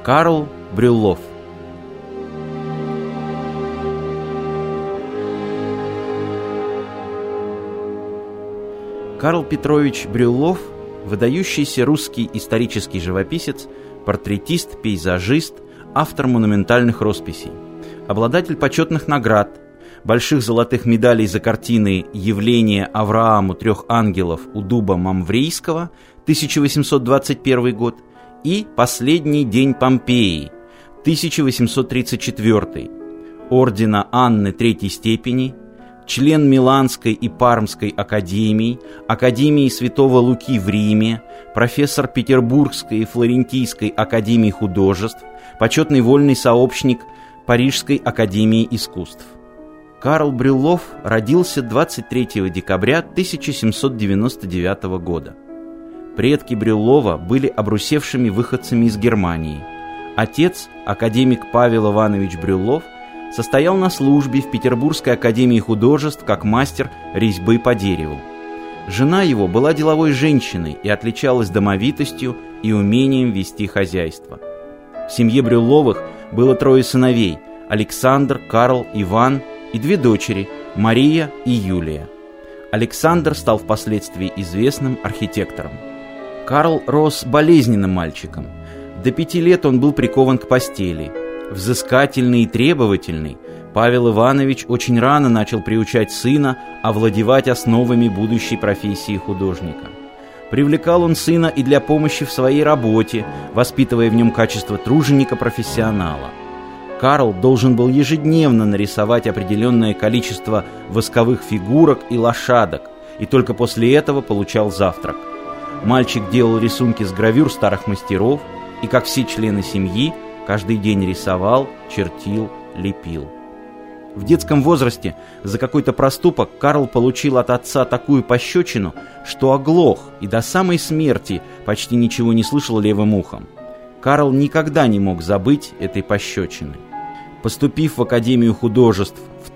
Карл Брюллов. Карл Петрович Брюллов – выдающийся русский исторический живописец, портретист, пейзажист, автор монументальных росписей, обладатель почетных наград, больших золотых медалей за картины «Явление Аврааму трех ангелов у дуба Мамврийского» 1821 год и «Последний день Помпеи» 1834, ордена Анны третьей степени, член Миланской и Пармской академий, Академии Святого Луки в Риме, профессор Петербургской и Флорентийской академий художеств, почетный вольный сообщник Парижской академии искусств. Карл Брюллов родился 23 декабря 1799 года. Предки Брюллова были обрусевшими выходцами из Германии. Отец, академик Павел Иванович Брюллов, состоял на службе в Петербургской академии художеств как мастер резьбы по дереву. Жена его была деловой женщиной и отличалась домовитостью и умением вести хозяйство. В семье Брюлловых было 3 сыновей – Александр, Карл, Иван и 2 дочери – Мария и Юлия. Александр стал впоследствии известным архитектором. Карл рос болезненным мальчиком. До 5 лет он был прикован к постели. Взыскательный и требовательный, Павел Иванович очень рано начал приучать сына овладевать основами будущей профессии художника. Привлекал он сына и для помощи в своей работе, воспитывая в нем качество труженика-профессионала. Карл должен был ежедневно нарисовать определенное количество восковых фигурок и лошадок, и только после этого получал завтрак. Мальчик делал рисунки с гравюр старых мастеров и, как все члены семьи, каждый день рисовал, чертил, лепил. В детском возрасте за какой-то проступок Карл получил от отца такую пощечину, что оглох и до самой смерти почти ничего не слышал левым ухом. Карл никогда не мог забыть этой пощечины. Поступив в Академию художеств в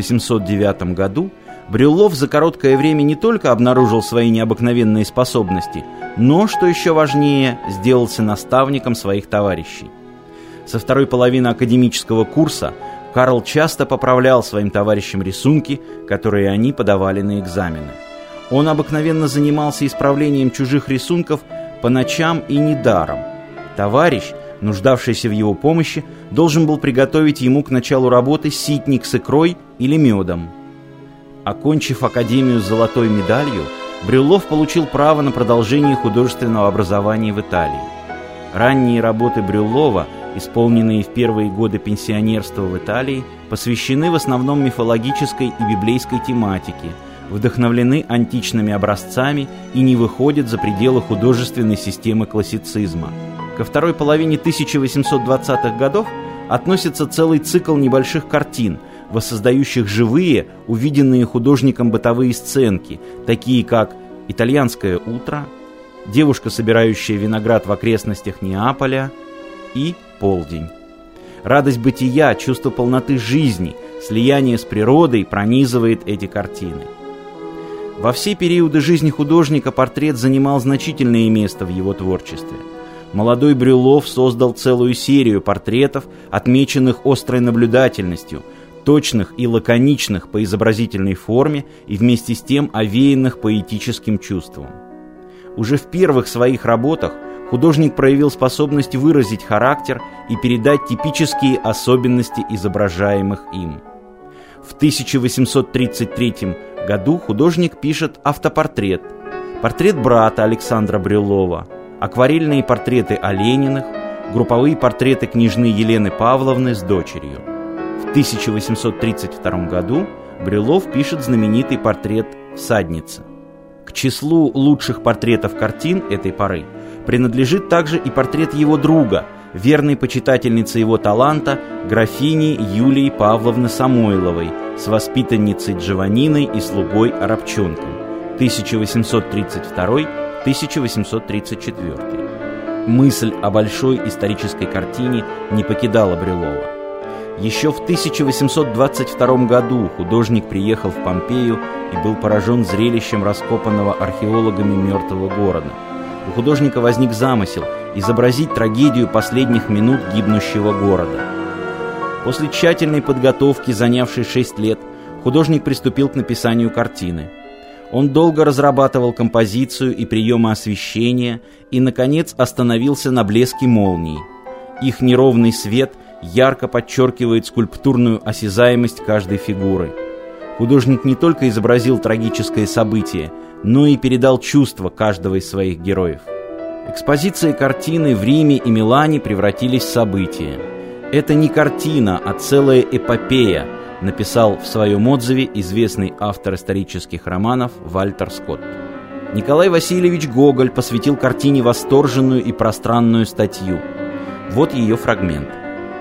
1809 году, Брюллов за короткое время не только обнаружил свои необыкновенные способности, но, что еще важнее, сделался наставником своих товарищей. Со второй половины академического курса Карл часто поправлял своим товарищам рисунки, которые они подавали на экзамены. Он обыкновенно занимался исправлением чужих рисунков по ночам и недаром. Товарищ, нуждавшийся в его помощи, должен был приготовить ему к началу работы ситник с икрой или медом. Окончив академию с золотой медалью, Брюллов получил право на продолжение художественного образования в Италии. Ранние работы Брюллова, исполненные в первые годы пенсионерства в Италии, посвящены в основном мифологической и библейской тематике, вдохновлены античными образцами и не выходят за пределы художественной системы классицизма. Ко второй половине 1820-х годов относится целый цикл небольших картин, воссоздающих живые, увиденные художником бытовые сценки, такие как «Итальянское утро», «Девушка, собирающая виноград в окрестностях Неаполя» и «Полдень». Радость бытия, чувство полноты жизни, слияние с природой пронизывает эти картины. Во все периоды жизни художника портрет занимал значительное место в его творчестве. Молодой Брюллов создал целую серию портретов, отмеченных острой наблюдательностью, точных и лаконичных по изобразительной форме и вместе с тем овеянных поэтическим чувством. Уже в первых своих работах художник проявил способность выразить характер и передать типические особенности изображаемых им. В 1833 году художник пишет автопортрет, портрет брата Александра Брюллова, акварельные портреты Олениных, групповые портреты княжны Елены Павловны с дочерью. В 1832 году Брюллов пишет знаменитый портрет «Всадница». К числу лучших портретов картин этой поры принадлежит также и портрет его друга, верной почитательницы его таланта, графини Юлии Павловны Самойловой с воспитанницей Джованниной и слугой Арабчонком 1832-1834. Мысль о большой исторической картине не покидала Брюллова. Еще в 1822 году художник приехал в Помпею и был поражен зрелищем раскопанного археологами мертвого города. у художника возник замысел изобразить трагедию последних минут гибнущего города. После тщательной подготовки, занявшей 6 лет, художник приступил к написанию картины. Он долго разрабатывал композицию и приемы освещения и, наконец, остановился на блеске молний. Их неровный свет ярко подчеркивает скульптурную осязаемость каждой фигуры. Художник не только изобразил трагическое событие, но и передал чувства каждого из своих героев. Экспозиции картины в Риме и Милане превратились в события. «Это не картина, а целая эпопея», написал в своем отзыве известный автор исторических романов Вальтер Скотт. Николай Васильевич Гоголь посвятил картине восторженную и пространную статью. Вот ее фрагмент.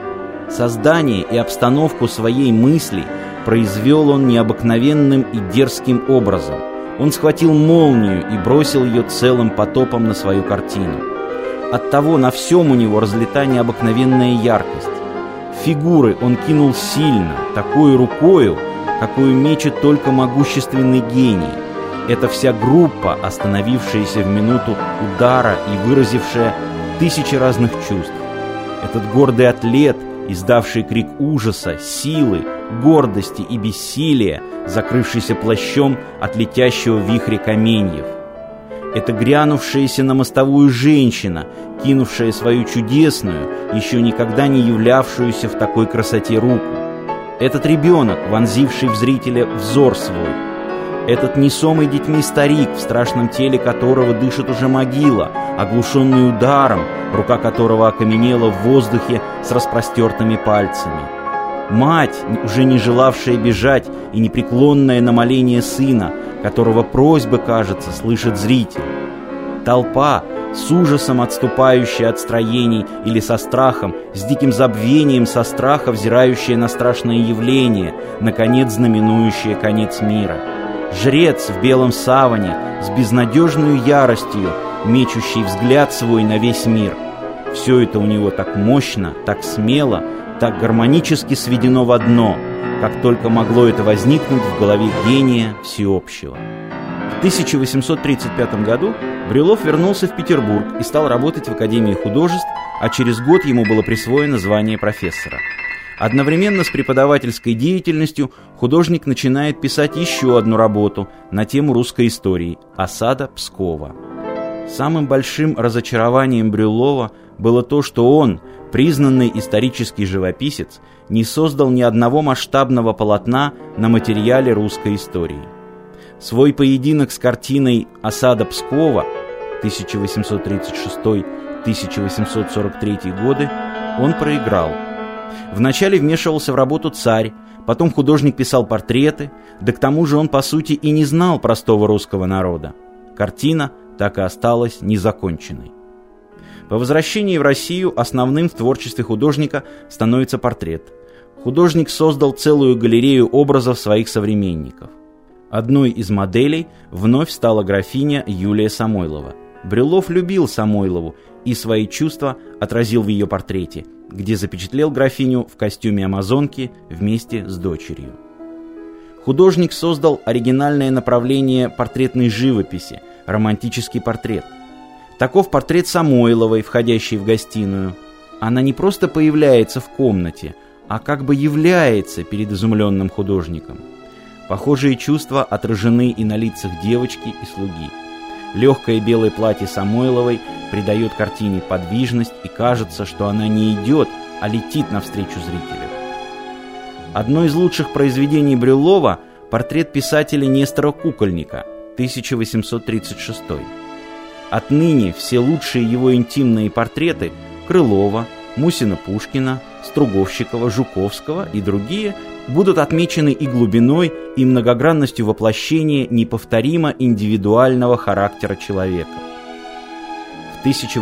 Создание и обстановку своей мысли произвел он необыкновенным и дерзким образом. Он схватил молнию и бросил ее целым потоком на свою картину. Оттого на всем у него разлита необыкновенная яркость. Фигуры он кинул сильно, такой рукою, какую мечет только могущественный гений. Это вся группа, остановившаяся в минуту удара и выразившая тысячи разных чувств. Этот гордый атлет, издавший крик ужаса, силы, гордости и бессилия, закрывшийся плащом от летящего вихря каменьев. Это грянувшаяся на мостовую женщина, кинувшая свою чудесную, еще никогда не являвшуюся в такой красоте руку. Этот ребенок, вонзивший в зрителя взор свой. Этот несомый детьми старик, в страшном теле которого дышит уже могила, оглушенный ударом, рука которого окаменела в воздухе с распростертыми пальцами. Мать, уже не желавшая бежать и непреклонная на моление сына, которого просьбы, кажется, слышит зритель. Толпа, с ужасом отступающая от строений или со страхом, с диким забвением со страха, взирающая на страшное явление, наконец знаменующее конец мира. Жрец в белом саване, с безнадежной яростью, мечущий взгляд свой на весь мир. Все это у него так мощно, так смело, так гармонически сведено в одно, как только могло это возникнуть в голове гения всеобщего. В 1835 году Брюллов вернулся в Петербург и стал работать в Академии художеств, а через год ему было присвоено звание профессора. Одновременно с преподавательской деятельностью художник начинает писать еще одну работу на тему русской истории «Осада Пскова». Самым большим разочарованием Брюллова было то, что он, признанный исторический живописец, не создал ни одного масштабного полотна на материале русской истории. Свой поединок с картиной «Осада Пскова» 1836-1843 годы он проиграл. Вначале вмешивался в работу царь, потом художник писал портреты, да к тому же он, по сути, и не знал простого русского народа. Картина так и осталась незаконченной. По возвращении в Россию основным в творчестве художника становится портрет. Художник создал целую галерею образов своих современников. Одной из моделей вновь стала графиня Юлия Самойлова. Брюллов любил Самойлову и свои чувства отразил в ее портрете, где запечатлел графиню в костюме амазонки вместе с дочерью. Художник создал оригинальное направление портретной живописи – романтический портрет. Таков портрет Самойловой, входящей в гостиную. Она не просто появляется в комнате, а как бы является перед изумленным художником. Похожие чувства отражены и на лицах девочки и слуги. Легкое белое платье Самойловой придает картине подвижность, и кажется, что она не идет, а летит навстречу зрителю. Одно из лучших произведений Брюллова – портрет писателя Нестора Кукольника, 1836. Отныне все лучшие его интимные портреты – Крылова, Мусина-Пушкина, Струговщикова, Жуковского и другие – будут отмечены и глубиной, и многогранностью воплощения неповторимо индивидуального характера человека. В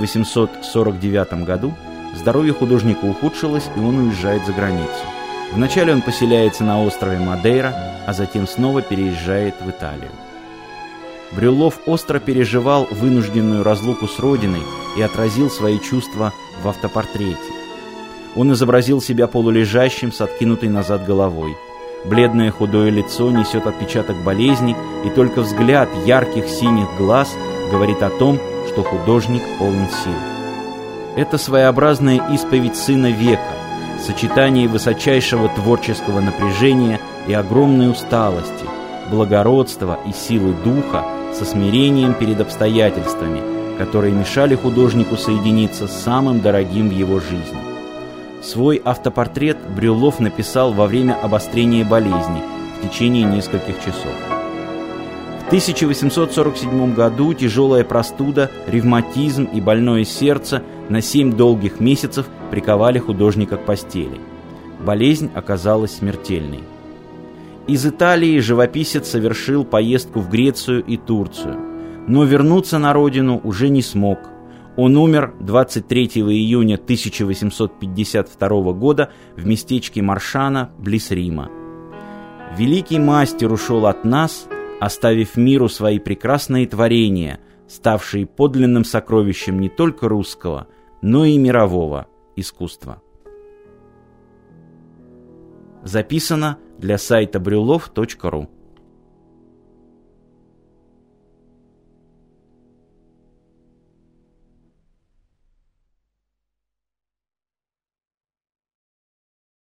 1849 году здоровье художника ухудшилось, и он уезжает за границу. Вначале он поселяется на острове Мадейра, а затем снова переезжает в Италию. Брюллов остро переживал вынужденную разлуку с родиной и отразил свои чувства в автопортрете. Он изобразил себя полулежащим с откинутой назад головой. Бледное худое лицо несет отпечаток болезни, и только взгляд ярких синих глаз говорит о том, что художник полон сил. Это своеобразная исповедь сына века, сочетание высочайшего творческого напряжения и огромной усталости, благородства и силы духа со смирением перед обстоятельствами, которые мешали художнику соединиться с самым дорогим в его жизни. Свой автопортрет Брюллов написал во время обострения болезни в течение нескольких часов. В 1847 году тяжелая простуда, ревматизм и больное сердце на 7 долгих месяцев приковали художника к постели. Болезнь оказалась смертельной. Из Италии живописец совершил поездку в Грецию и Турцию, но вернуться на родину уже не смог. Он умер 23 июня 1852 года в местечке Маршана, близ Рима. Великий мастер ушел от нас, оставив миру свои прекрасные творения, ставшие подлинным сокровищем не только русского, но и мирового искусства. Записано для сайта brylov.ru.